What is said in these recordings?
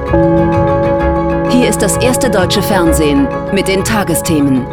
Hier ist das erste deutsche Fernsehen mit den Tagesthemen.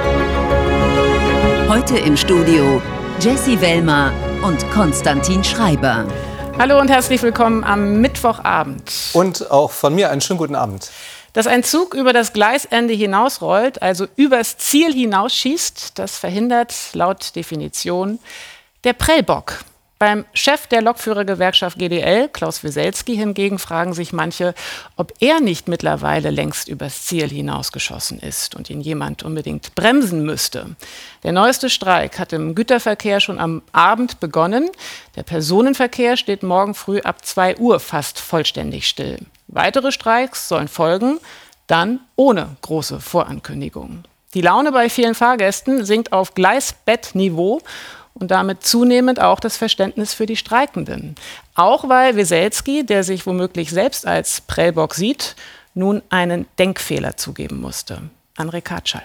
Heute im Studio Jessie Wellmer und Konstantin Schreiber. Hallo und herzlich willkommen am Mittwochabend. Und auch von mir einen schönen guten Abend. Dass ein Zug über das Gleisende hinausrollt, also übers Ziel hinausschießt, das verhindert laut Definition der Prellbock. Beim Chef der Lokführergewerkschaft GDL, Klaus Weselski, hingegen fragen sich manche, ob er nicht mittlerweile längst übers Ziel hinausgeschossen ist und ihn jemand unbedingt bremsen müsste. Der neueste Streik hat im Güterverkehr schon am Abend begonnen. Der Personenverkehr steht morgen früh ab 2 Uhr fast vollständig still. Weitere Streiks sollen folgen, dann ohne große Vorankündigungen. Die Laune bei vielen Fahrgästen sinkt auf Gleisbettniveau und damit zunehmend auch das Verständnis für die Streikenden. Auch weil Weselski, der sich womöglich selbst als Prellbock sieht, nun einen Denkfehler zugeben musste. André Katschall.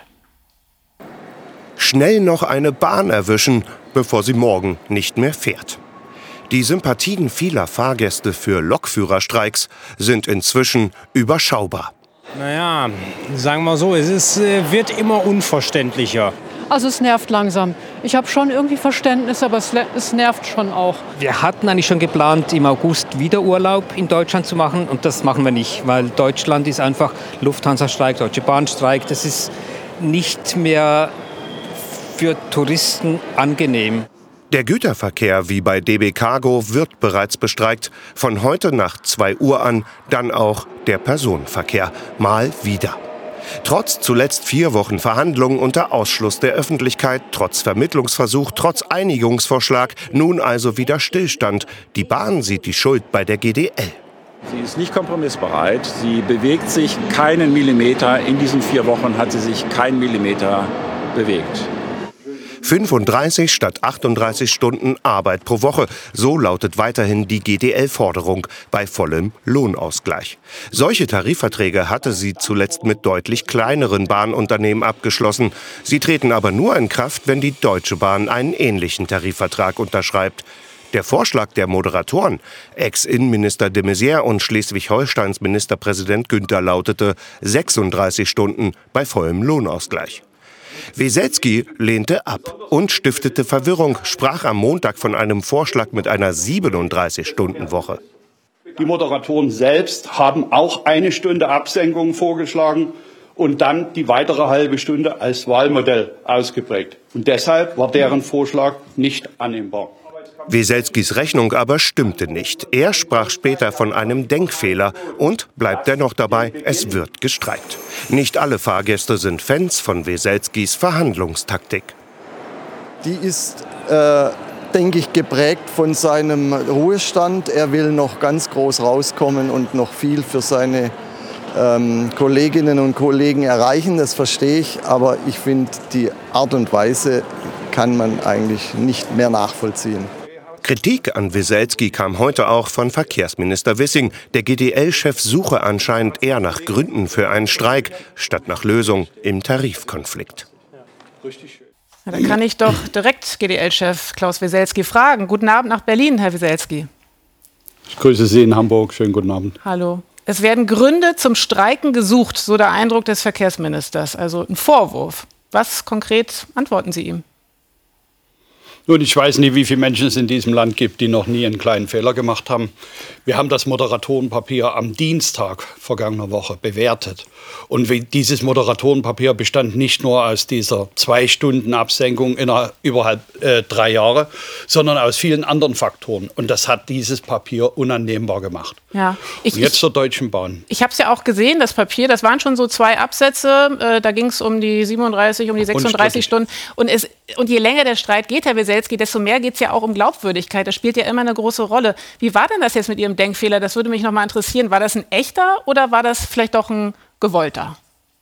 Schnell noch eine Bahn erwischen, bevor sie morgen nicht mehr fährt. Die Sympathien vieler Fahrgäste für Lokführerstreiks sind inzwischen überschaubar. Naja, sagen wir so, wird immer unverständlicher. Also es nervt langsam. Ich habe schon irgendwie Verständnis, aber es nervt schon auch. Wir hatten eigentlich schon geplant, im August wieder Urlaub in Deutschland zu machen. Und das machen wir nicht, weil Deutschland ist einfach Lufthansa-Streik, Deutsche Bahn-Streik. Das ist nicht mehr für Touristen angenehm. Der Güterverkehr wie bei DB Cargo wird bereits bestreikt. Von heute nach 2 Uhr an dann auch der Personenverkehr. Mal wieder. Trotz zuletzt 4 Wochen Verhandlungen unter Ausschluss der Öffentlichkeit, trotz Vermittlungsversuch, trotz Einigungsvorschlag, nun also wieder Stillstand. Die Bahn sieht die Schuld bei der GDL. Sie ist nicht kompromissbereit. Sie bewegt sich keinen Millimeter. In diesen 4 Wochen hat sie sich keinen Millimeter bewegt. 35 statt 38 Stunden Arbeit pro Woche. So lautet weiterhin die GDL-Forderung bei vollem Lohnausgleich. Solche Tarifverträge hatte sie zuletzt mit deutlich kleineren Bahnunternehmen abgeschlossen. Sie treten aber nur in Kraft, wenn die Deutsche Bahn einen ähnlichen Tarifvertrag unterschreibt. Der Vorschlag der Moderatoren, Ex-Innenminister de Maizière und Schleswig-Holsteins Ministerpräsident Günther lautete 36 Stunden bei vollem Lohnausgleich. Weselski lehnte ab und stiftete Verwirrung, sprach am Montag von einem Vorschlag mit einer 37-Stunden-Woche. Die Moderatoren selbst haben auch 1 Stunde Absenkung vorgeschlagen und dann die weitere halbe Stunde als Wahlmodell ausgeprägt. Und deshalb war deren Vorschlag nicht annehmbar. Weselskis Rechnung aber stimmte nicht. Er sprach später von einem Denkfehler und bleibt dennoch dabei, es wird gestreikt. Nicht alle Fahrgäste sind Fans von Weselskis Verhandlungstaktik. Die ist, denke ich, geprägt von seinem Ruhestand. Er will noch ganz groß rauskommen und noch viel für seine Kolleginnen und Kollegen erreichen. Das verstehe ich, aber ich finde, die Art und Weise kann man eigentlich nicht mehr nachvollziehen. Kritik an Weselski kam heute auch von Verkehrsminister Wissing. Der GDL-Chef suche anscheinend eher nach Gründen für einen Streik, statt nach Lösung im Tarifkonflikt. Ja, da kann ich doch direkt GDL-Chef Klaus Weselski fragen. Guten Abend nach Berlin, Herr Weselski. Ich grüße Sie in Hamburg. Schönen guten Abend. Hallo. Es werden Gründe zum Streiken gesucht, so der Eindruck des Verkehrsministers. Also ein Vorwurf. Was konkret antworten Sie ihm? Nun, ich weiß nicht, wie viele Menschen es in diesem Land gibt, die noch nie einen kleinen Fehler gemacht haben. Wir haben das Moderatorenpapier am Dienstag vergangener Woche bewertet. Und dieses Moderatorenpapier bestand nicht nur aus dieser 2 Stunden Absenkung überhalb 3 Jahre, sondern aus vielen anderen Faktoren. Und das hat dieses Papier unannehmbar gemacht. Ja, und jetzt zur Deutschen Bahn. Ich habe es ja auch gesehen, das Papier, das waren schon so 2 Absätze. Da ging es um die 37, um die 36 Stunden. Und je länger der Streit geht, Herr Weselski, desto mehr geht es ja auch um Glaubwürdigkeit. Das spielt ja immer eine große Rolle. Wie war denn das jetzt mit Ihrem Denkfehler? Das würde mich noch mal interessieren. War das ein echter oder war das vielleicht doch ein gewollter?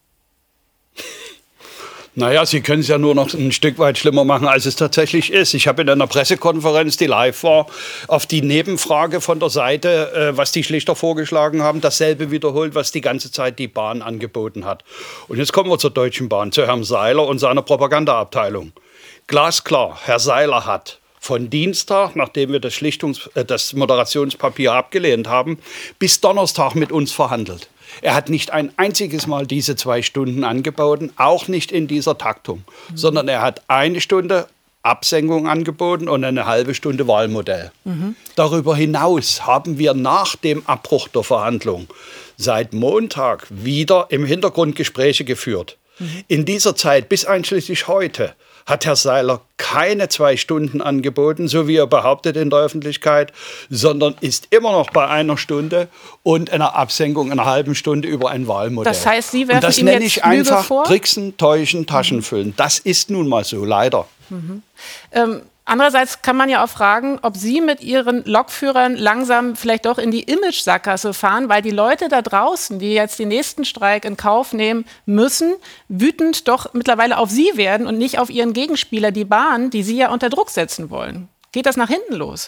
Naja, Sie können es ja nur noch ein Stück weit schlimmer machen, als es tatsächlich ist. Ich habe in einer Pressekonferenz, die live war, auf die Nebenfrage von der Seite, was die Schlichter vorgeschlagen haben, dasselbe wiederholt, was die ganze Zeit die Bahn angeboten hat. Und jetzt kommen wir zur Deutschen Bahn, zu Herrn Seiler und seiner Propagandaabteilung. Glasklar, Herr Seiler hat Von Dienstag, nachdem wir das Moderationspapier abgelehnt haben, bis Donnerstag mit uns verhandelt. Er hat nicht ein einziges Mal diese 2 Stunden angeboten, auch nicht in dieser Taktung, sondern er hat 1 Stunde Absenkung angeboten und eine halbe Stunde Wahlmodell. Darüber hinaus haben wir nach dem Abbruch der Verhandlung seit Montag wieder im Hintergrund Gespräche geführt. In dieser Zeit bis einschließlich heute hat Herr Seiler keine 2 Stunden angeboten, so wie er behauptet in der Öffentlichkeit, sondern ist immer noch bei 1 Stunde und einer Absenkung einer halben Stunde über ein Wahlmodell. Das heißt, Sie werfen ihm jetzt Lüge vor? Und das nenne ich einfach Tricksen, Täuschen, Taschenfüllen. Das ist nun mal so, leider. Andererseits kann man ja auch fragen, ob Sie mit Ihren Lokführern langsam vielleicht doch in die Image-Sackgasse fahren, weil die Leute da draußen, die jetzt den nächsten Streik in Kauf nehmen müssen, wütend doch mittlerweile auf Sie werden und nicht auf Ihren Gegenspieler, die Bahn, die Sie ja unter Druck setzen wollen. Geht das nach hinten los?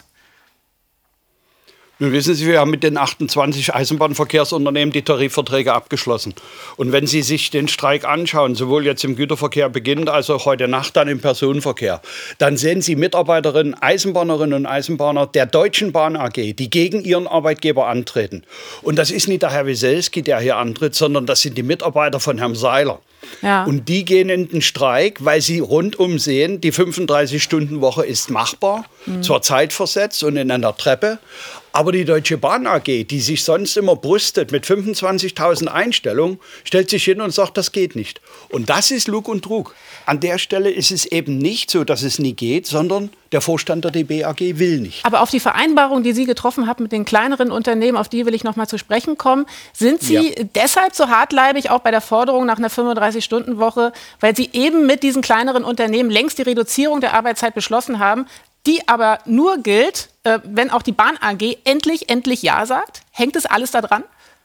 Nun wissen Sie, wir haben mit den 28 Eisenbahnverkehrsunternehmen die Tarifverträge abgeschlossen. Und wenn Sie sich den Streik anschauen, sowohl jetzt im Güterverkehr beginnend als auch heute Nacht dann im Personenverkehr, dann sehen Sie Mitarbeiterinnen, Eisenbahnerinnen und Eisenbahner der Deutschen Bahn AG, die gegen ihren Arbeitgeber antreten. Und das ist nicht der Herr Wieselski, der hier antritt, sondern das sind die Mitarbeiter von Herrn Seiler. Ja. Und die gehen in den Streik, weil sie rundum sehen, die 35-Stunden-Woche ist machbar, zwar zeitversetzt und in einer Treppe, aber die Deutsche Bahn AG, die sich sonst immer brüstet mit 25.000 Einstellungen, stellt sich hin und sagt, das geht nicht. Und das ist Lug und Trug. An der Stelle ist es eben nicht so, dass es nie geht, sondern der Vorstand der DB AG will nicht. Aber auf die Vereinbarung, die Sie getroffen haben mit den kleineren Unternehmen, auf die will ich noch mal zu sprechen kommen. Sind Sie deshalb so hartleibig, auch bei der Forderung nach einer 35-Stunden-Woche, weil Sie eben mit diesen kleineren Unternehmen längst die Reduzierung der Arbeitszeit beschlossen haben, die aber nur gilt, wenn auch die Bahn AG endlich Ja sagt? Hängt das alles da dran?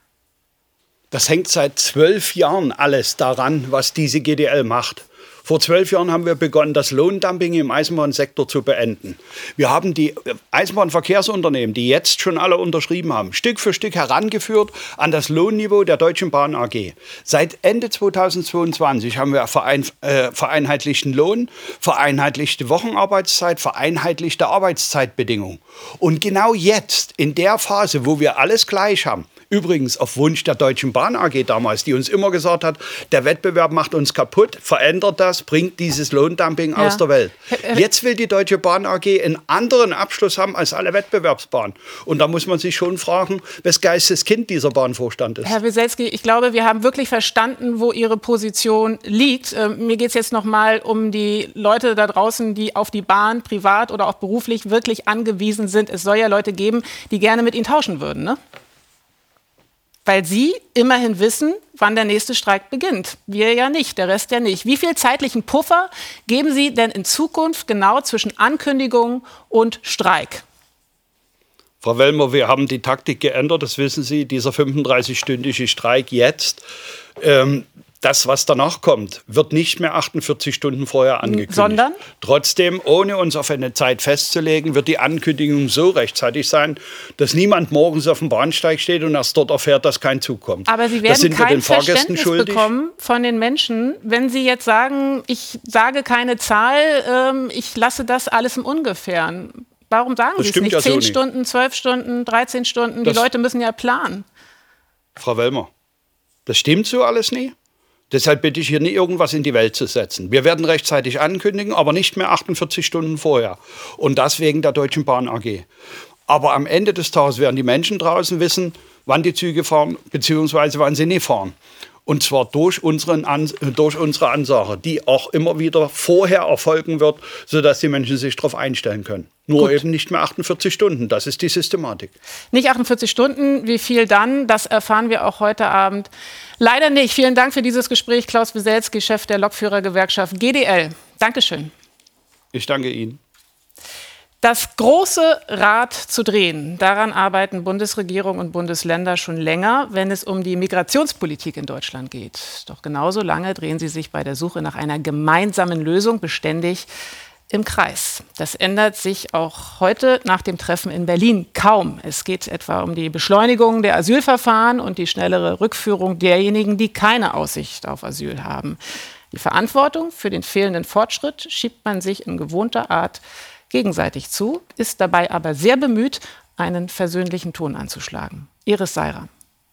Das hängt seit 12 Jahren alles daran, was diese GDL macht. Vor 12 Jahren haben wir begonnen, das Lohndumping im Eisenbahnsektor zu beenden. Wir haben die Eisenbahnverkehrsunternehmen, die jetzt schon alle unterschrieben haben, Stück für Stück herangeführt an das Lohnniveau der Deutschen Bahn AG. Seit Ende 2022 haben wir vereinheitlichten Lohn, vereinheitlichte Wochenarbeitszeit, vereinheitlichte Arbeitszeitbedingungen. Und genau jetzt, in der Phase, wo wir alles gleich haben, übrigens auf Wunsch der Deutschen Bahn AG damals, die uns immer gesagt hat, der Wettbewerb macht uns kaputt, verändert das, bringt dieses Lohndumping aus der Welt. Jetzt will die Deutsche Bahn AG einen anderen Abschluss haben als alle Wettbewerbsbahnen. Und da muss man sich schon fragen, wes Geistes Kind dieser Bahnvorstand ist. Herr Wieselski, ich glaube, wir haben wirklich verstanden, wo Ihre Position liegt. Mir geht es jetzt noch mal um die Leute da draußen, die auf die Bahn privat oder auch beruflich wirklich angewiesen sind. Es soll ja Leute geben, die gerne mit Ihnen tauschen würden, ne? Weil Sie immerhin wissen, wann der nächste Streik beginnt. Wir ja nicht, der Rest ja nicht. Wie viel zeitlichen Puffer geben Sie denn in Zukunft genau zwischen Ankündigung und Streik? Frau Wellmer, wir haben die Taktik geändert, das wissen Sie, dieser 35-stündige Streik jetzt. Das, was danach kommt, wird nicht mehr 48 Stunden vorher angekündigt. Sondern? Trotzdem, ohne uns auf eine Zeit festzulegen, wird die Ankündigung so rechtzeitig sein, dass niemand morgens auf dem Bahnsteig steht und erst dort erfährt, dass kein Zug kommt. Aber Sie werden kein Verständnis bekommen von den Menschen, wenn Sie jetzt sagen, ich sage keine Zahl, ich lasse das alles im Ungefähren. Warum sagen Sie es nicht? 10 Stunden, 12 Stunden, 13 Stunden, die Leute müssen ja planen. Frau Wellmer, das stimmt so alles nie. Deshalb bitte ich hier nie irgendwas in die Welt zu setzen. Wir werden rechtzeitig ankündigen, aber nicht mehr 48 Stunden vorher. Und das wegen der Deutschen Bahn AG. Aber am Ende des Tages werden die Menschen draußen wissen, wann die Züge fahren, beziehungsweise wann sie nicht fahren. Und zwar durch unsere Ansage, die auch immer wieder vorher erfolgen wird, sodass die Menschen sich darauf einstellen können. Nur eben nicht mehr 48 Stunden. Das ist die Systematik. Nicht 48 Stunden. Wie viel dann? Das erfahren wir auch heute Abend. Leider nicht. Vielen Dank für dieses Gespräch. Klaus Wieselski, Chef der Lokführergewerkschaft GDL. Dankeschön. Ich danke Ihnen. Das große Rad zu drehen, daran arbeiten Bundesregierung und Bundesländer schon länger, wenn es um die Migrationspolitik in Deutschland geht. Doch genauso lange drehen sie sich bei der Suche nach einer gemeinsamen Lösung beständig im Kreis. Das ändert sich auch heute nach dem Treffen in Berlin kaum. Es geht etwa um die Beschleunigung der Asylverfahren und die schnellere Rückführung derjenigen, die keine Aussicht auf Asyl haben. Die Verantwortung für den fehlenden Fortschritt schiebt man sich in gewohnter Art gegenseitig zu, ist dabei aber sehr bemüht, einen versöhnlichen Ton anzuschlagen. Iris Seirer.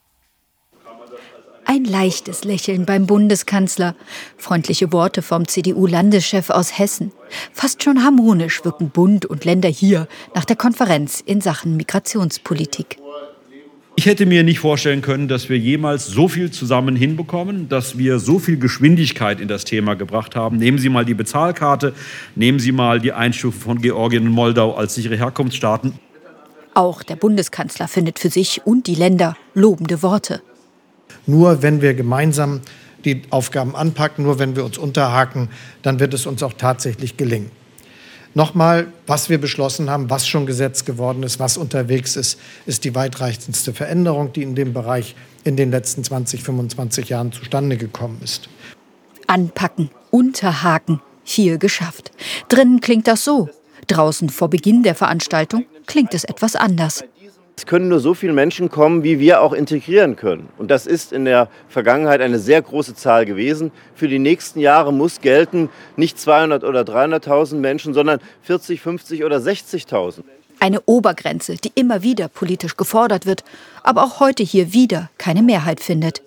Ein leichtes Lächeln beim Bundeskanzler. Freundliche Worte vom CDU-Landeschef aus Hessen. Fast schon harmonisch wirken Bund und Länder hier nach der Konferenz in Sachen Migrationspolitik. Ich hätte mir nicht vorstellen können, dass wir jemals so viel zusammen hinbekommen, dass wir so viel Geschwindigkeit in das Thema gebracht haben. Nehmen Sie mal die Bezahlkarte, nehmen Sie mal die Einstufung von Georgien und Moldau als sichere Herkunftsstaaten. Auch der Bundeskanzler findet für sich und die Länder lobende Worte. Nur wenn wir gemeinsam die Aufgaben anpacken, nur wenn wir uns unterhaken, dann wird es uns auch tatsächlich gelingen. Nochmal, was wir beschlossen haben, was schon Gesetz geworden ist, was unterwegs ist, ist die weitreichendste Veränderung, die in dem Bereich in den letzten 20, 25 Jahren zustande gekommen ist. Anpacken, unterhaken, viel geschafft. Drinnen klingt das so. Draußen vor Beginn der Veranstaltung klingt es etwas anders. Es können nur so viele Menschen kommen, wie wir auch integrieren können. Und das ist in der Vergangenheit eine sehr große Zahl gewesen. Für die nächsten Jahre muss gelten, nicht 200 oder 300.000 Menschen, sondern 40, 50 oder 60.000. Eine Obergrenze, die immer wieder politisch gefordert wird, aber auch heute hier wieder keine Mehrheit findet.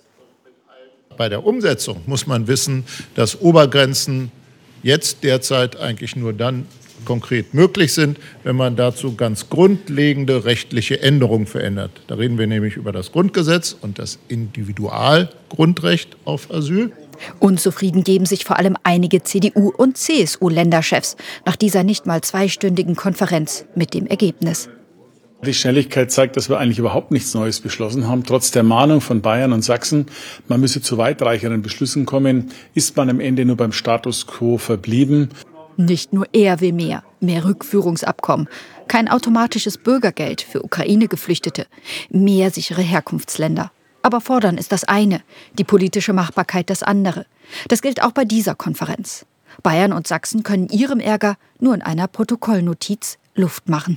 Bei der Umsetzung muss man wissen, dass Obergrenzen jetzt derzeit eigentlich nur dann konkret möglich sind, wenn man dazu ganz grundlegende rechtliche Änderungen verändert. Da reden wir nämlich über das Grundgesetz und das Individualgrundrecht auf Asyl. Unzufrieden geben sich vor allem einige CDU- und CSU-Länderchefs nach dieser nicht mal zweistündigen Konferenz mit dem Ergebnis. Die Schnelligkeit zeigt, dass wir eigentlich überhaupt nichts Neues beschlossen haben. Trotz der Mahnung von Bayern und Sachsen, man müsse zu weitreichenden Beschlüssen kommen, ist man am Ende nur beim Status quo verblieben. Nicht nur er will mehr Rückführungsabkommen, kein automatisches Bürgergeld für Ukraine-Geflüchtete, mehr sichere Herkunftsländer. Aber fordern ist das eine, die politische Machbarkeit das andere. Das gilt auch bei dieser Konferenz. Bayern und Sachsen können ihrem Ärger nur in einer Protokollnotiz Luft machen.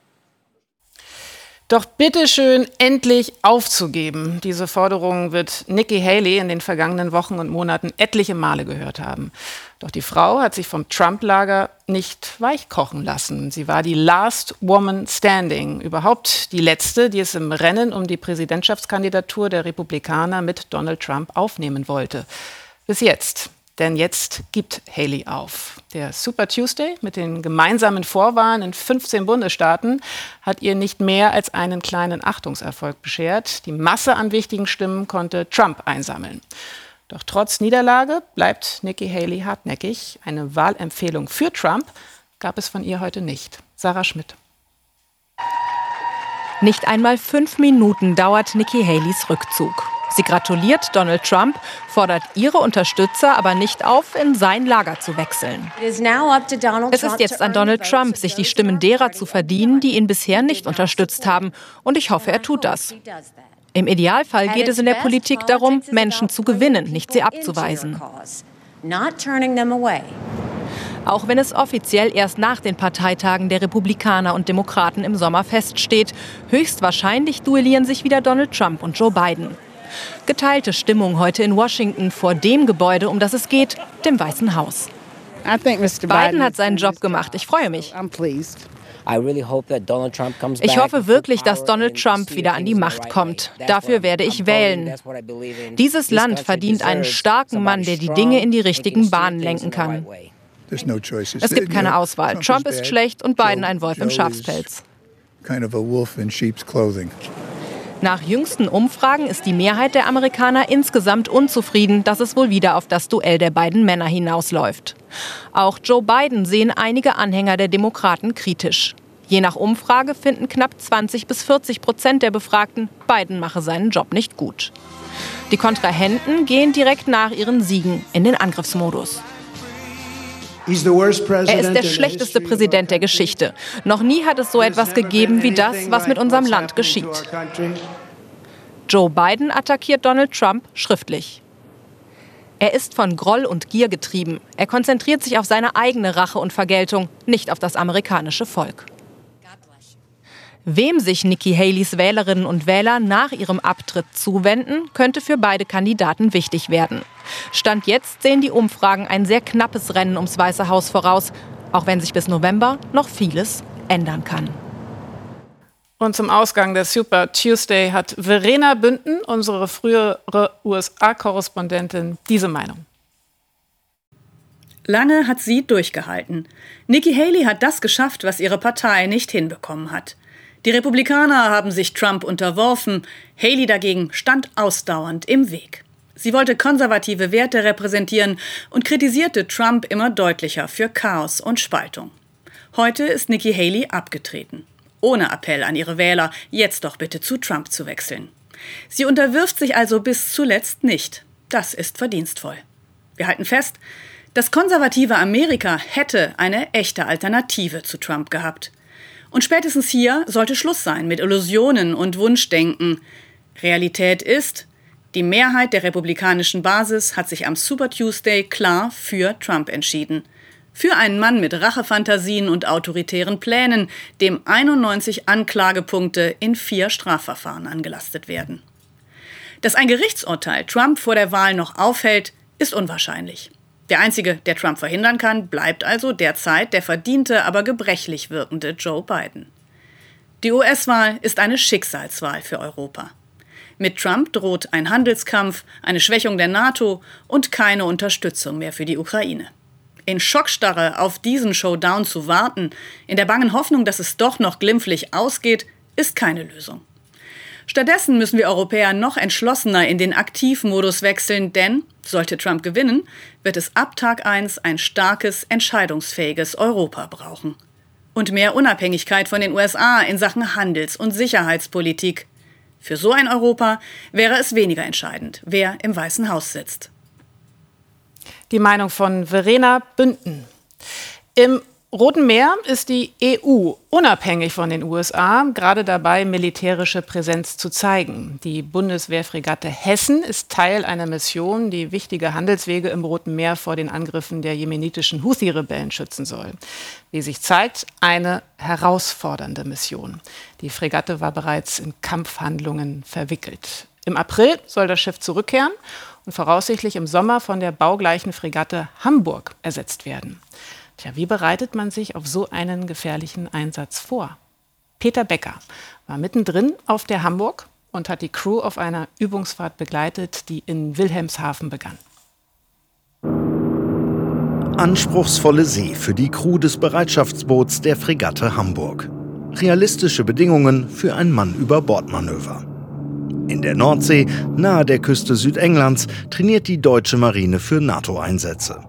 Doch bitteschön endlich aufzugeben. Diese Forderung wird Nikki Haley in den vergangenen Wochen und Monaten etliche Male gehört haben. Doch die Frau hat sich vom Trump-Lager nicht weichkochen lassen. Sie war die Last Woman Standing, überhaupt die letzte, die es im Rennen um die Präsidentschaftskandidatur der Republikaner mit Donald Trump aufnehmen wollte. Bis jetzt. Denn jetzt gibt Haley auf. Der Super Tuesday mit den gemeinsamen Vorwahlen in 15 Bundesstaaten hat ihr nicht mehr als einen kleinen Achtungserfolg beschert. Die Masse an wichtigen Stimmen konnte Trump einsammeln. Doch trotz Niederlage bleibt Nikki Haley hartnäckig. Eine Wahlempfehlung für Trump gab es von ihr heute nicht. Sarah Schmidt. Nicht einmal 5 Minuten dauert Nikki Haleys Rückzug. Sie gratuliert Donald Trump, fordert ihre Unterstützer aber nicht auf, in sein Lager zu wechseln. Es ist jetzt an Donald Trump, sich die Stimmen derer zu verdienen, die ihn bisher nicht unterstützt haben. Und ich hoffe, er tut das. Im Idealfall geht es in der Politik darum, Menschen zu gewinnen, nicht sie abzuweisen. Auch wenn es offiziell erst nach den Parteitagen der Republikaner und Demokraten im Sommer feststeht, höchstwahrscheinlich duellieren sich wieder Donald Trump und Joe Biden. Geteilte Stimmung heute in Washington vor dem Gebäude, um das es geht, dem Weißen Haus. Biden hat seinen Job gemacht. Ich freue mich. Ich hoffe wirklich, dass Donald Trump wieder an die Macht kommt. Dafür werde ich wählen. Dieses Land verdient einen starken Mann, der die Dinge in die richtigen Bahnen lenken kann. Es gibt keine Auswahl. Trump ist schlecht und Biden ein Wolf im Schafspelz. Nach jüngsten Umfragen ist die Mehrheit der Amerikaner insgesamt unzufrieden, dass es wohl wieder auf das Duell der beiden Männer hinausläuft. Auch Joe Biden sehen einige Anhänger der Demokraten kritisch. Je nach Umfrage finden knapp 20-40% der Befragten, Biden mache seinen Job nicht gut. Die Kontrahenten gehen direkt nach ihren Siegen in den Angriffsmodus. Er ist der schlechteste Präsident der Geschichte. Noch nie hat es so etwas gegeben wie das, was mit unserem Land geschieht. Joe Biden attackiert Donald Trump schriftlich. Er ist von Groll und Gier getrieben. Er konzentriert sich auf seine eigene Rache und Vergeltung, nicht auf das amerikanische Volk. Wem sich Nikki Haleys Wählerinnen und Wähler nach ihrem Abtritt zuwenden, könnte für beide Kandidaten wichtig werden. Stand jetzt sehen die Umfragen ein sehr knappes Rennen ums Weiße Haus voraus. Auch wenn sich bis November noch vieles ändern kann. Und zum Ausgang der Super Tuesday hat Verena Bünden, unsere frühere USA-Korrespondentin, diese Meinung. Lange hat sie durchgehalten. Nikki Haley hat das geschafft, was ihre Partei nicht hinbekommen hat. Die Republikaner haben sich Trump unterworfen, Haley dagegen stand ausdauernd im Weg. Sie wollte konservative Werte repräsentieren und kritisierte Trump immer deutlicher für Chaos und Spaltung. Heute ist Nikki Haley abgetreten. Ohne Appell an ihre Wähler, jetzt doch bitte zu Trump zu wechseln. Sie unterwirft sich also bis zuletzt nicht. Das ist verdienstvoll. Wir halten fest, das konservative Amerika hätte eine echte Alternative zu Trump gehabt. Und spätestens hier sollte Schluss sein mit Illusionen und Wunschdenken. Realität ist, die Mehrheit der republikanischen Basis hat sich am Super Tuesday klar für Trump entschieden. Für einen Mann mit Rachefantasien und autoritären Plänen, dem 91 Anklagepunkte in 4 Strafverfahren angelastet werden. Dass ein Gerichtsurteil Trump vor der Wahl noch aufhält, ist unwahrscheinlich. Der Einzige, der Trump verhindern kann, bleibt also derzeit der verdiente, aber gebrechlich wirkende Joe Biden. Die US-Wahl ist eine Schicksalswahl für Europa. Mit Trump droht ein Handelskampf, eine Schwächung der NATO und keine Unterstützung mehr für die Ukraine. In Schockstarre auf diesen Showdown zu warten, in der bangen Hoffnung, dass es doch noch glimpflich ausgeht, ist keine Lösung. Stattdessen müssen wir Europäer noch entschlossener in den Aktivmodus wechseln, denn, sollte Trump gewinnen, wird es ab Tag 1 ein starkes, entscheidungsfähiges Europa brauchen. Und mehr Unabhängigkeit von den USA in Sachen Handels- und Sicherheitspolitik. Für so ein Europa wäre es weniger entscheidend, wer im Weißen Haus sitzt. Die Meinung von Verena Bünden. Im Roten Meer ist die EU unabhängig von den USA gerade dabei, militärische Präsenz zu zeigen. Die Bundeswehrfregatte Hessen ist Teil einer Mission, die wichtige Handelswege im Roten Meer vor den Angriffen der jemenitischen Houthi-Rebellen schützen soll. Wie sich zeigt, eine herausfordernde Mission. Die Fregatte war bereits in Kampfhandlungen verwickelt. Im April soll das Schiff zurückkehren und voraussichtlich im Sommer von der baugleichen Fregatte Hamburg ersetzt werden. Tja, wie bereitet man sich auf so einen gefährlichen Einsatz vor? Peter Becker war mittendrin auf der Hamburg und hat die Crew auf einer Übungsfahrt begleitet, die in Wilhelmshaven begann. Anspruchsvolle See für die Crew des Bereitschaftsboots der Fregatte Hamburg. Realistische Bedingungen für ein Mann-über-Bord-Manöver. In der Nordsee, nahe der Küste Südenglands, trainiert die deutsche Marine für NATO-Einsätze.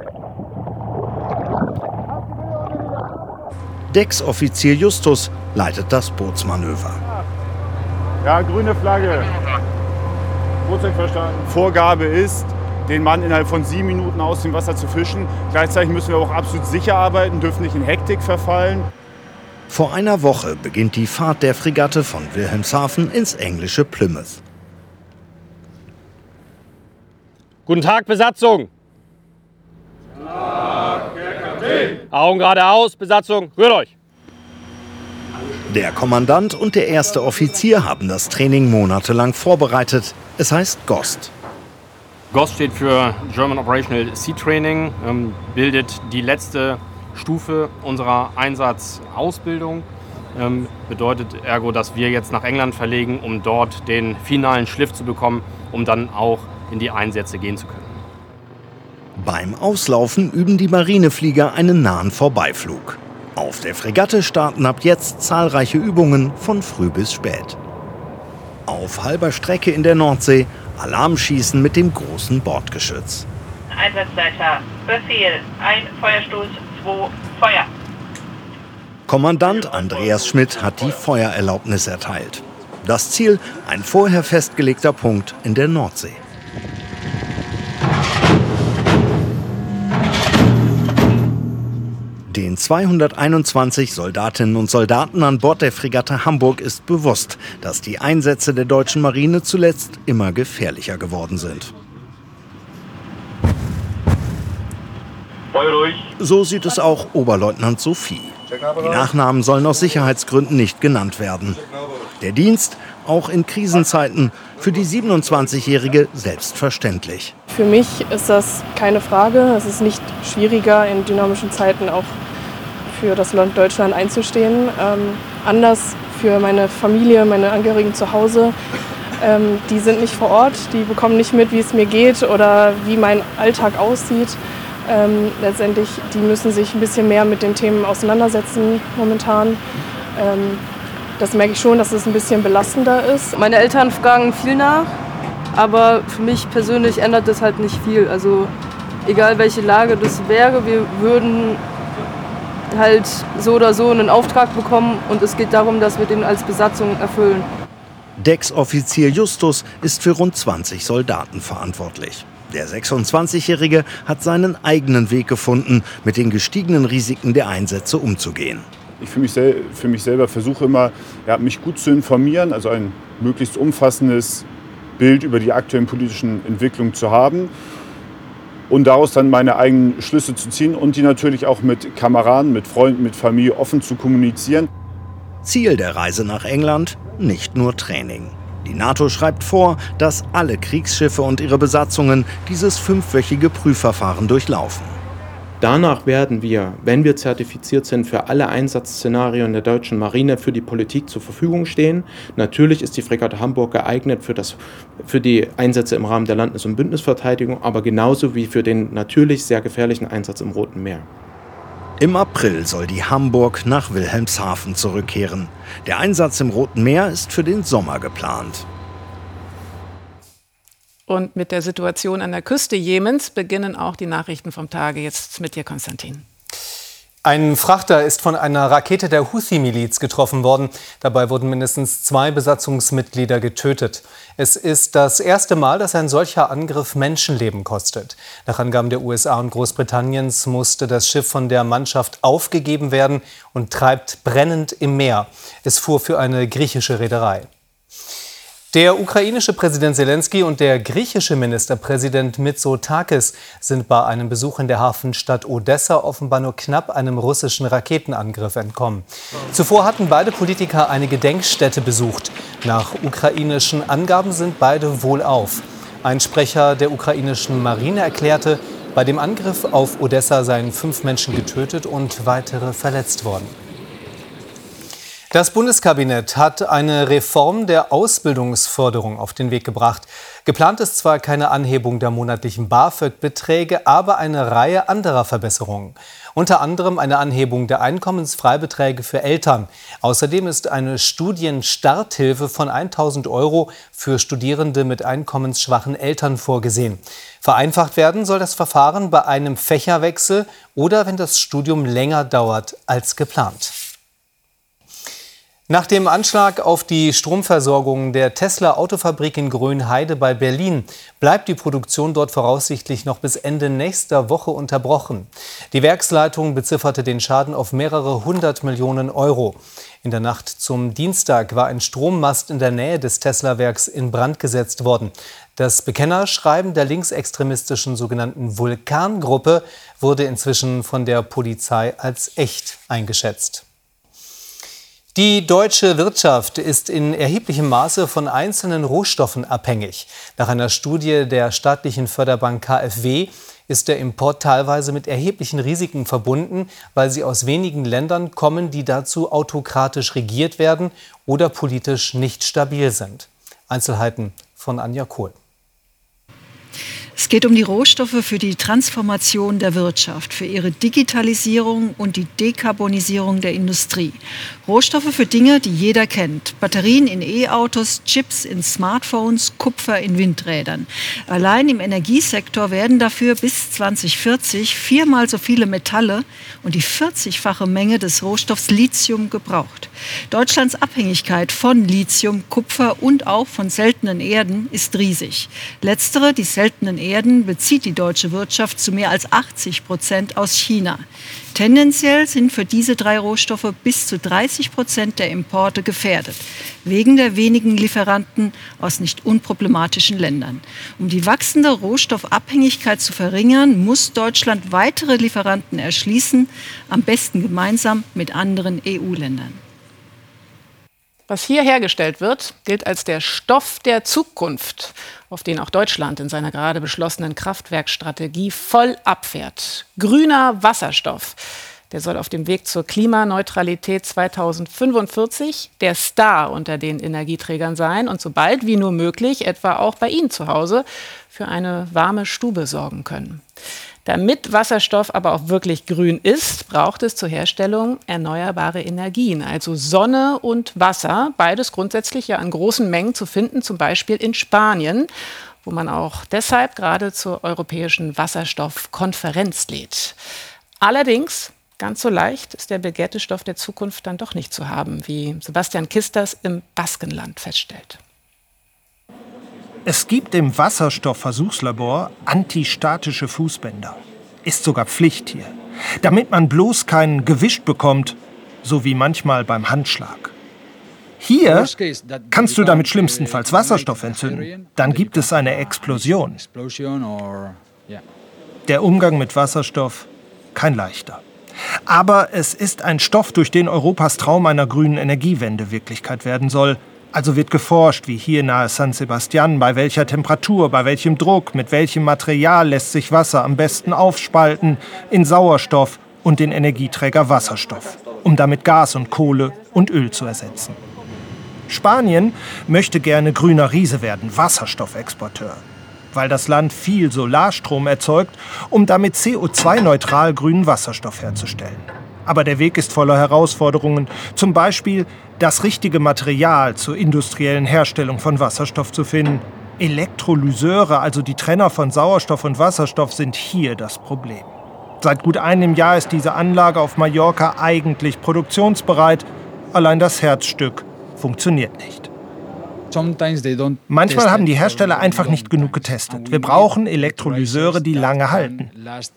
Decksoffizier Justus leitet das Bootsmanöver. Ja, grüne Flagge. Bootsdeck verstanden. Vorgabe ist, den Mann innerhalb von 7 Minuten aus dem Wasser zu fischen. Gleichzeitig müssen wir auch absolut sicher arbeiten, dürfen nicht in Hektik verfallen. Vor einer Woche beginnt die Fahrt der Fregatte von Wilhelmshaven ins englische Plymouth. Guten Tag, Besatzung! Augen geradeaus, Besatzung, rührt euch! Der Kommandant und der erste Offizier haben das Training monatelang vorbereitet. Es heißt GOST. GOST steht für German Operational Sea Training, bildet die letzte Stufe unserer Einsatzausbildung. Bedeutet ergo, dass wir jetzt nach England verlegen, um dort den finalen Schliff zu bekommen, um dann auch in die Einsätze gehen zu können. Beim Auslaufen üben die Marineflieger einen nahen Vorbeiflug. Auf der Fregatte starten ab jetzt zahlreiche Übungen von früh bis spät. Auf halber Strecke in der Nordsee Alarmschießen mit dem großen Bordgeschütz. Einsatzleiter, Befehl, ein Feuerstoß, 2, Feuer. Kommandant Andreas Schmidt hat die Feuererlaubnis erteilt. Das Ziel, ein vorher festgelegter Punkt in der Nordsee. Den 221 Soldatinnen und Soldaten an Bord der Fregatte Hamburg ist bewusst, dass die Einsätze der deutschen Marine zuletzt immer gefährlicher geworden sind. So sieht es auch Oberleutnant Sophie. Die Nachnamen sollen aus Sicherheitsgründen nicht genannt werden. Der Dienst, auch in Krisenzeiten, für die 27-Jährige selbstverständlich. Für mich ist das keine Frage. Es ist nicht schwieriger, in dynamischen Zeiten auch für das Land Deutschland einzustehen. Anders für meine Familie, meine Angehörigen zu Hause. Die sind nicht vor Ort, die bekommen nicht mit, wie es mir geht oder wie mein Alltag aussieht. Letztendlich, die müssen sich ein bisschen mehr mit den Themen auseinandersetzen momentan. Das merke ich schon, dass es ein bisschen belastender ist. Meine Eltern fragen viel nach, aber für mich persönlich ändert das halt nicht viel. Also egal welche Lage das wäre, wir würden halt so oder so einen Auftrag bekommen und es geht darum, dass wir den als Besatzung erfüllen. Decksoffizier Justus ist für rund 20 Soldaten verantwortlich. Der 26-Jährige hat seinen eigenen Weg gefunden, mit den gestiegenen Risiken der Einsätze umzugehen. Ich für mich selber versuche immer, mich gut zu informieren, also ein möglichst umfassendes Bild über die aktuellen politischen Entwicklungen zu haben und daraus dann meine eigenen Schlüsse zu ziehen und die natürlich auch mit Kameraden, mit Freunden, mit Familie offen zu kommunizieren. Ziel der Reise nach England: nicht nur Training. Die NATO schreibt vor, dass alle Kriegsschiffe und ihre Besatzungen dieses 5-wöchige Prüfverfahren durchlaufen. Danach werden wir, wenn wir zertifiziert sind, für alle Einsatzszenarien der deutschen Marine für die Politik zur Verfügung stehen. Natürlich ist die Fregatte Hamburg geeignet für die Einsätze im Rahmen der Landes- und Bündnisverteidigung, aber genauso wie für den natürlich sehr gefährlichen Einsatz im Roten Meer. Im April soll die Hamburg nach Wilhelmshaven zurückkehren. Der Einsatz im Roten Meer ist für den Sommer geplant. Und mit der Situation an der Küste Jemens beginnen auch die Nachrichten vom Tage. Jetzt mit dir, Konstantin. Ein Frachter ist von einer Rakete der Houthi-Miliz getroffen worden. Dabei wurden mindestens 2 Besatzungsmitglieder getötet. Es ist das erste Mal, dass ein solcher Angriff Menschenleben kostet. Nach Angaben der USA und Großbritanniens musste das Schiff von der Mannschaft aufgegeben werden und treibt brennend im Meer. Es fuhr für eine griechische Reederei. Der ukrainische Präsident Selenskyj und der griechische Ministerpräsident Mitsotakis sind bei einem Besuch in der Hafenstadt Odessa offenbar nur knapp einem russischen Raketenangriff entkommen. Zuvor hatten beide Politiker eine Gedenkstätte besucht. Nach ukrainischen Angaben sind beide wohlauf. Ein Sprecher der ukrainischen Marine erklärte, bei dem Angriff auf Odessa seien 5 Menschen getötet und weitere verletzt worden. Das Bundeskabinett hat eine Reform der Ausbildungsförderung auf den Weg gebracht. Geplant ist zwar keine Anhebung der monatlichen BAföG-Beträge, aber eine Reihe anderer Verbesserungen. Unter anderem eine Anhebung der Einkommensfreibeträge für Eltern. Außerdem ist eine Studienstarthilfe von 1.000 € für Studierende mit einkommensschwachen Eltern vorgesehen. Vereinfacht werden soll das Verfahren bei einem Fächerwechsel oder wenn das Studium länger dauert als geplant. Nach dem Anschlag auf die Stromversorgung der Tesla-Autofabrik in Grönheide bei Berlin bleibt die Produktion dort voraussichtlich noch bis Ende nächster Woche unterbrochen. Die Werksleitung bezifferte den Schaden auf mehrere 100 Millionen €. In der Nacht zum Dienstag war ein Strommast in der Nähe des Tesla-Werks in Brand gesetzt worden. Das Bekennerschreiben der linksextremistischen sogenannten Vulkan-Gruppe wurde inzwischen von der Polizei als echt eingeschätzt. Die deutsche Wirtschaft ist in erheblichem Maße von einzelnen Rohstoffen abhängig. Nach einer Studie der staatlichen Förderbank KfW ist der Import teilweise mit erheblichen Risiken verbunden, weil sie aus wenigen Ländern kommen, die dazu autokratisch regiert werden oder politisch nicht stabil sind. Einzelheiten von Anja Kohl. Es geht um die Rohstoffe für die Transformation der Wirtschaft, für ihre Digitalisierung und die Dekarbonisierung der Industrie. Rohstoffe für Dinge, die jeder kennt. Batterien in E-Autos, Chips in Smartphones, Kupfer in Windrädern. Allein im Energiesektor werden dafür bis 2040 4-mal so viele Metalle und die 40-fache Menge des Rohstoffs Lithium gebraucht. Deutschlands Abhängigkeit von Lithium, Kupfer und auch von seltenen Erden ist riesig. Letztere, die seltenen Erden, bezieht die deutsche Wirtschaft zu mehr als 80% aus China. Tendenziell sind für diese 3 Rohstoffe bis zu 30% der Importe gefährdet, wegen der wenigen Lieferanten aus nicht unproblematischen Ländern. Um die wachsende Rohstoffabhängigkeit zu verringern, muss Deutschland weitere Lieferanten erschließen, am besten gemeinsam mit anderen EU-Ländern. Was hier hergestellt wird, gilt als der Stoff der Zukunft, auf den auch Deutschland in seiner gerade beschlossenen Kraftwerkstrategie voll abfährt. Grüner Wasserstoff. Der soll auf dem Weg zur Klimaneutralität 2045 der Star unter den Energieträgern sein und so bald wie nur möglich, etwa auch bei Ihnen zu Hause, für eine warme Stube sorgen können. Damit Wasserstoff aber auch wirklich grün ist, braucht es zur Herstellung erneuerbare Energien, also Sonne und Wasser, beides grundsätzlich ja in großen Mengen zu finden, zum Beispiel in Spanien, wo man auch deshalb gerade zur Europäischen Wasserstoffkonferenz lädt. Allerdings ganz so leicht ist der begehrte Stoff der Zukunft dann doch nicht zu haben, wie Sebastian Kisters im Baskenland feststellt. Es gibt im Wasserstoffversuchslabor antistatische Fußbänder. Ist sogar Pflicht hier. Damit man bloß keinen gewischt bekommt, so wie manchmal beim Handschlag. Hier kannst du damit schlimmstenfalls Wasserstoff entzünden. Dann gibt es eine Explosion. Der Umgang mit Wasserstoff, kein leichter. Aber es ist ein Stoff, durch den Europas Traum einer grünen Energiewende Wirklichkeit werden soll. Also wird geforscht, wie hier nahe San Sebastian, bei welcher Temperatur, bei welchem Druck, mit welchem Material lässt sich Wasser am besten aufspalten in Sauerstoff und den Energieträger Wasserstoff, um damit Gas und Kohle und Öl zu ersetzen. Spanien möchte gerne grüner Riese werden, Wasserstoffexporteur, weil das Land viel Solarstrom erzeugt, um damit CO2-neutral grünen Wasserstoff herzustellen. Aber der Weg ist voller Herausforderungen, zum Beispiel das richtige Material zur industriellen Herstellung von Wasserstoff zu finden. Elektrolyseure, also die Trenner von Sauerstoff und Wasserstoff, sind hier das Problem. Seit gut einem Jahr ist diese Anlage auf Mallorca eigentlich produktionsbereit, allein das Herzstück funktioniert nicht. Manchmal haben die Hersteller einfach nicht genug getestet. Wir brauchen Elektrolyseure, die lange halten.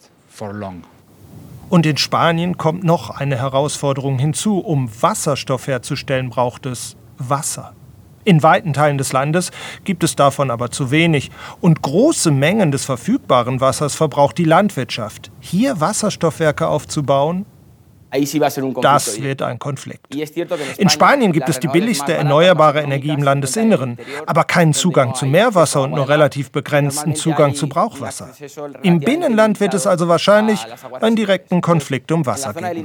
Und in Spanien kommt noch eine Herausforderung hinzu. Um Wasserstoff herzustellen, braucht es Wasser. In weiten Teilen des Landes gibt es davon aber zu wenig. Und große Mengen des verfügbaren Wassers verbraucht die Landwirtschaft. Hier Wasserstoffwerke aufzubauen, das wird ein Konflikt. In Spanien gibt es die billigste erneuerbare Energie im Landesinneren, aber keinen Zugang zu Meerwasser und nur relativ begrenzten Zugang zu Brauchwasser. Im Binnenland wird es also wahrscheinlich einen direkten Konflikt um Wasser geben.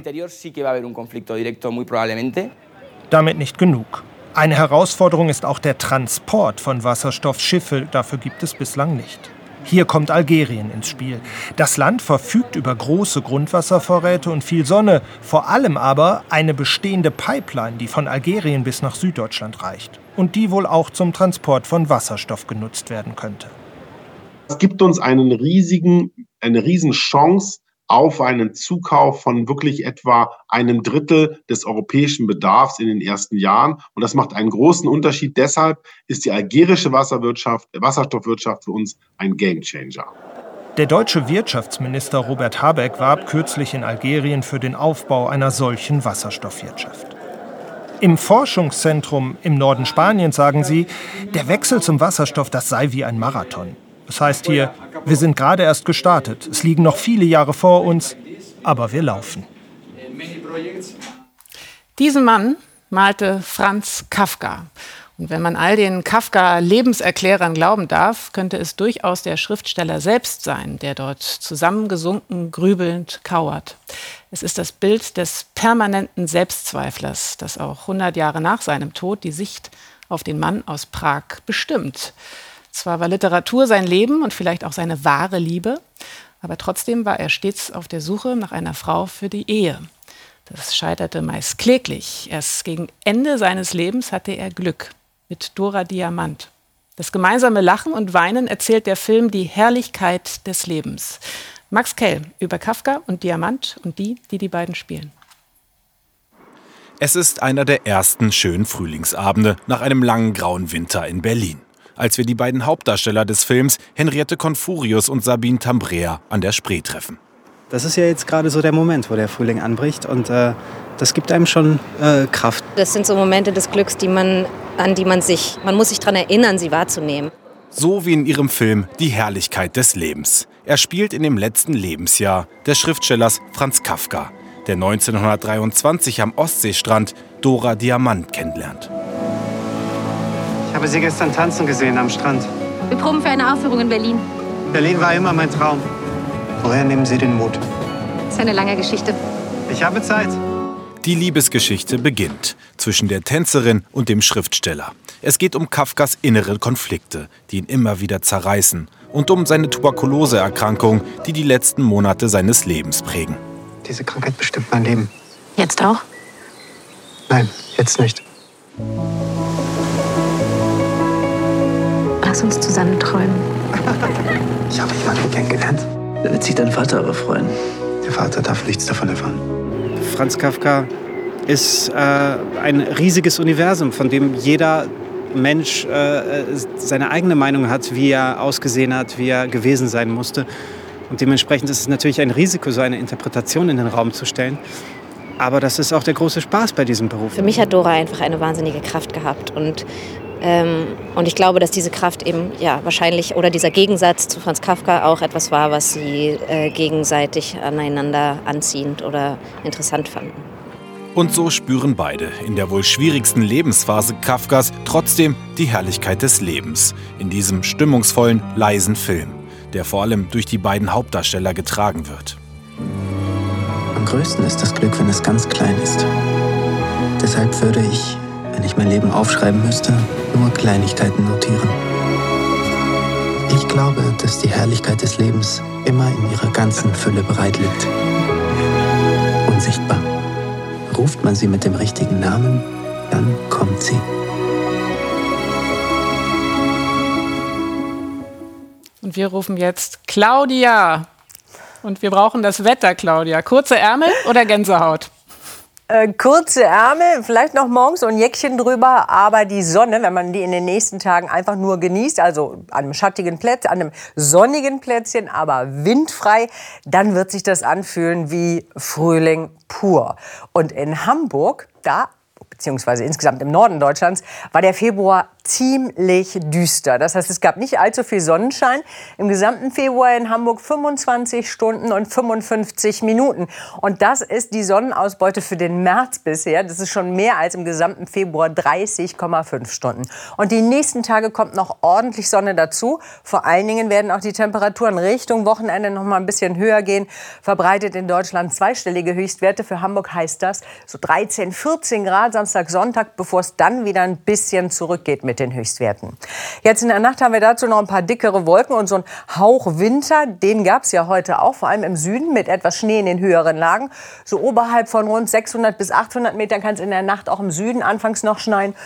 Damit nicht genug. Eine Herausforderung ist auch der Transport von Wasserstoff. Schiffe dafür gibt es bislang nicht. Hier kommt Algerien ins Spiel. Das Land verfügt über große Grundwasservorräte und viel Sonne, vor allem aber eine bestehende Pipeline, die von Algerien bis nach Süddeutschland reicht und die wohl auch zum Transport von Wasserstoff genutzt werden könnte. Es gibt uns eine Riesenchance auf einen Zukauf von wirklich etwa 1/3 des europäischen Bedarfs in den ersten Jahren. Und das macht einen großen Unterschied. Deshalb ist die algerische Wasserstoffwirtschaft für uns ein Gamechanger. Der deutsche Wirtschaftsminister Robert Habeck warb kürzlich in Algerien für den Aufbau einer solchen Wasserstoffwirtschaft. Im Forschungszentrum im Norden Spaniens sagen sie, der Wechsel zum Wasserstoff, das sei wie ein Marathon. Das heißt hier, wir sind gerade erst gestartet. Es liegen noch viele Jahre vor uns, aber wir laufen. Diesen Mann malte Franz Kafka. Und wenn man all den Kafka-Lebenserklärern glauben darf, könnte es durchaus der Schriftsteller selbst sein, der dort zusammengesunken, grübelnd kauert. Es ist das Bild des permanenten Selbstzweiflers, das auch 100 Jahre nach seinem Tod die Sicht auf den Mann aus Prag bestimmt. Zwar war Literatur sein Leben und vielleicht auch seine wahre Liebe, aber trotzdem war er stets auf der Suche nach einer Frau für die Ehe. Das scheiterte meist kläglich. Erst gegen Ende seines Lebens hatte er Glück mit Dora Diamant. Das gemeinsame Lachen und Weinen erzählt der Film Die Herrlichkeit des Lebens. Max Kell über Kafka und Diamant und die beiden spielen. Es ist einer der ersten schönen Frühlingsabende nach einem langen grauen Winter in Berlin, als wir die beiden Hauptdarsteller des Films, Henriette Confurius und Sabine Tambrea, an der Spree treffen. Das ist ja jetzt gerade so der Moment, wo der Frühling anbricht und das gibt einem schon Kraft. Das sind so Momente des Glücks, man muss sich daran erinnern, sie wahrzunehmen. So wie in ihrem Film Die Herrlichkeit des Lebens. Er spielt in dem letzten Lebensjahr des Schriftstellers Franz Kafka, der 1923 am Ostseestrand Dora Diamant kennenlernt. Ich habe sie gestern tanzen gesehen am Strand. Wir proben für eine Aufführung in Berlin. Berlin war immer mein Traum. Woher nehmen Sie den Mut? Das ist eine lange Geschichte. Ich habe Zeit. Die Liebesgeschichte beginnt zwischen der Tänzerin und dem Schriftsteller. Es geht um Kafkas innere Konflikte, die ihn immer wieder zerreißen, und um seine Tuberkuloseerkrankung, die die letzten Monate seines Lebens prägen. Diese Krankheit bestimmt mein Leben. Jetzt auch? Nein, jetzt nicht. Lass uns zusammen träumen. Ich habe jemanden kennengelernt. Da wird sich dein Vater aber freuen. Der Vater darf nichts davon erfahren. Franz Kafka ist ein riesiges Universum, von dem jeder Mensch seine eigene Meinung hat, wie er ausgesehen hat, wie er gewesen sein musste. Und dementsprechend ist es natürlich ein Risiko, so eine Interpretation in den Raum zu stellen. Aber das ist auch der große Spaß bei diesem Beruf. Für mich hat Dora einfach eine wahnsinnige Kraft gehabt. Und ich glaube, dass diese Kraft eben wahrscheinlich, oder dieser Gegensatz zu Franz Kafka auch etwas war, was sie gegenseitig aneinander anziehend oder interessant fanden. Und so spüren beide in der wohl schwierigsten Lebensphase Kafkas trotzdem die Herrlichkeit des Lebens. In diesem stimmungsvollen, leisen Film, der vor allem durch die beiden Hauptdarsteller getragen wird. Am größten ist das Glück, wenn es ganz klein ist. Deshalb würde ich, wenn ich mein Leben aufschreiben müsste, nur Kleinigkeiten notieren. Ich glaube, dass die Herrlichkeit des Lebens immer in ihrer ganzen Fülle bereit liegt. Unsichtbar. Ruft man sie mit dem richtigen Namen, dann kommt sie. Und wir rufen jetzt Claudia. Und wir brauchen das Wetter, Claudia. Kurze Ärmel oder Gänsehaut? Kurze Ärmel, vielleicht noch morgens so ein Jäckchen drüber, aber die Sonne, wenn man die in den nächsten Tagen einfach nur genießt, also an einem schattigen Plätzchen, an einem sonnigen Plätzchen, aber windfrei, dann wird sich das anfühlen wie Frühling pur. Und in Hamburg, beziehungsweise insgesamt im Norden Deutschlands, war der Februar ziemlich düster. Das heißt, es gab nicht allzu viel Sonnenschein. Im gesamten Februar in Hamburg 25 Stunden und 55 Minuten. Und das ist die Sonnenausbeute für den März bisher. Das ist schon mehr als im gesamten Februar 30,5 Stunden. Und die nächsten Tage kommt noch ordentlich Sonne dazu. Vor allen Dingen werden auch die Temperaturen Richtung Wochenende noch mal ein bisschen höher gehen. Verbreitet in Deutschland zweistellige Höchstwerte. Für Hamburg heißt das so 13, 14 Grad Samstag, Sonntag, bevor es dann wieder ein bisschen zurückgeht mit den Höchstwerten. Jetzt in der Nacht haben wir dazu noch ein paar dickere Wolken und so einen Hauch Winter. Den gab es ja heute auch, vor allem im Süden mit etwas Schnee in den höheren Lagen. So oberhalb von rund 600 bis 800 Metern kann es in der Nacht auch im Süden anfangs noch schneien.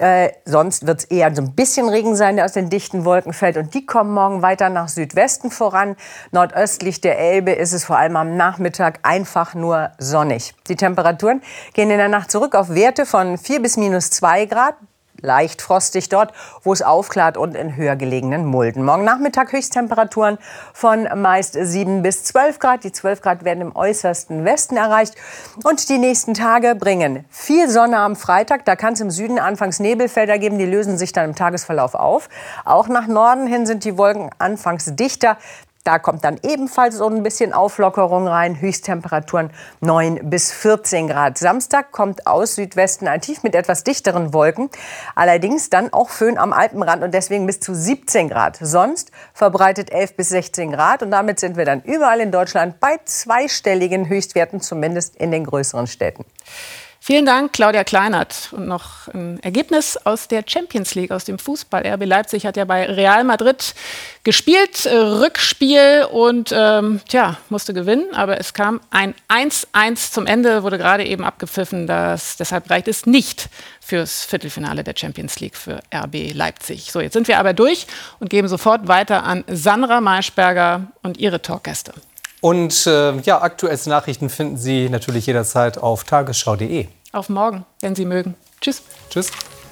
Sonst wird es eher so ein bisschen Regen sein, der aus den dichten Wolken fällt. Und die kommen morgen weiter nach Südwesten voran. Nordöstlich der Elbe ist es vor allem am Nachmittag einfach nur sonnig. Die Temperaturen gehen in der Nacht zurück auf Werte von 4 bis minus 2 Grad. Leicht frostig dort, wo es aufklart, und in höher gelegenen Mulden. Morgen Nachmittag Höchsttemperaturen von meist 7 bis 12 Grad. Die 12 Grad werden im äußersten Westen erreicht. Und die nächsten Tage bringen viel Sonne am Freitag. Da kann es im Süden anfangs Nebelfelder geben. Die lösen sich dann im Tagesverlauf auf. Auch nach Norden hin sind die Wolken anfangs dichter. Da kommt dann ebenfalls so ein bisschen Auflockerung rein. Höchsttemperaturen 9 bis 14 Grad. Samstag kommt aus Südwesten ein Tief mit etwas dichteren Wolken. Allerdings dann auch Föhn am Alpenrand und deswegen bis zu 17 Grad. Sonst verbreitet 11 bis 16 Grad. Und damit sind wir dann überall in Deutschland bei zweistelligen Höchstwerten, zumindest in den größeren Städten. Vielen Dank, Claudia Kleinert. Und noch ein Ergebnis aus der Champions League, aus dem Fußball. RB Leipzig hat ja bei Real Madrid gespielt, Rückspiel, und musste gewinnen. Aber es kam ein 1:1 zum Ende, wurde gerade eben abgepfiffen. Deshalb reicht es nicht fürs Viertelfinale der Champions League für RB Leipzig. So, jetzt sind wir aber durch und geben sofort weiter an Sandra Maischberger und ihre Talkgäste. Und aktuellste Nachrichten finden Sie natürlich jederzeit auf tagesschau.de. Auf morgen, wenn Sie mögen. Tschüss. Tschüss.